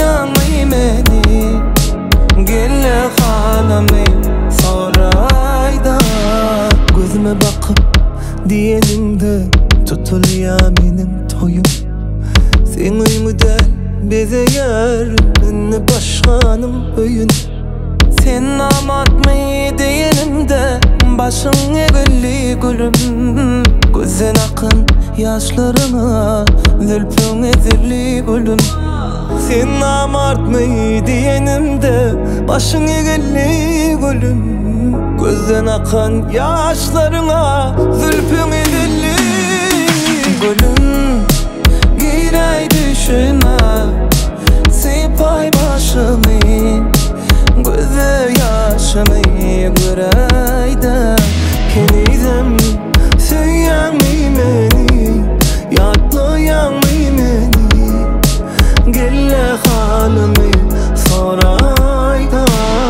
Duyanmay meni gelle halamy sorayda. Gözüme bakıp diyeninde tutulya menin toyum. Sen uymudel bezeyer beni başkanım öyün. Sen namatmay diyenimde başın egilli gülüm. Gözden akın yaşlarına zülfün ezirli gülüm. Sen namartmay diyenimde başın egilli gülüm. Gözden akan yaşlarına zülfün ezirli gülüm. Giray düşüme sipay başımı, gözü yaşımı göreyde. Kenizem söyyanmay meni, yatlayanmay meni, gelle halımı sorayda.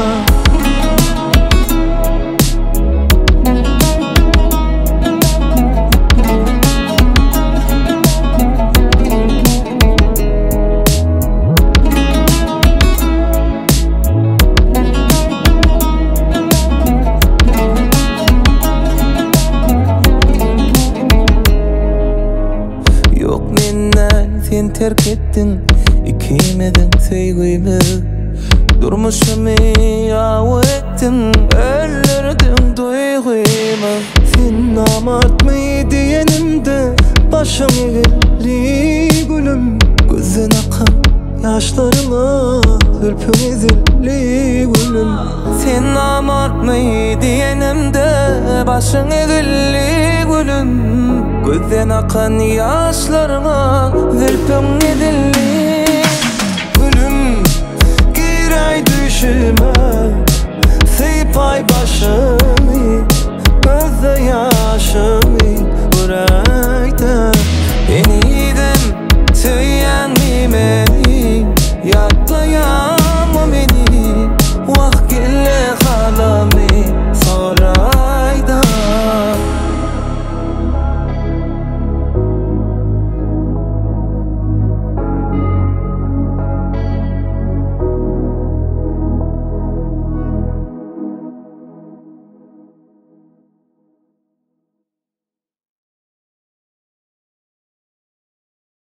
Sen terk ettin ikimizin sevgimi. Durmuşumu yav ettin, öldürdün duygumu. Sen namartmay diyenimde başım egilli gülüm. Gözden akan yaşlarıma zülfün ezilli gülüm. Sen namartmay diyenimde başın egilli gülüm. Gözden akan yaşlarına zülfün ezilli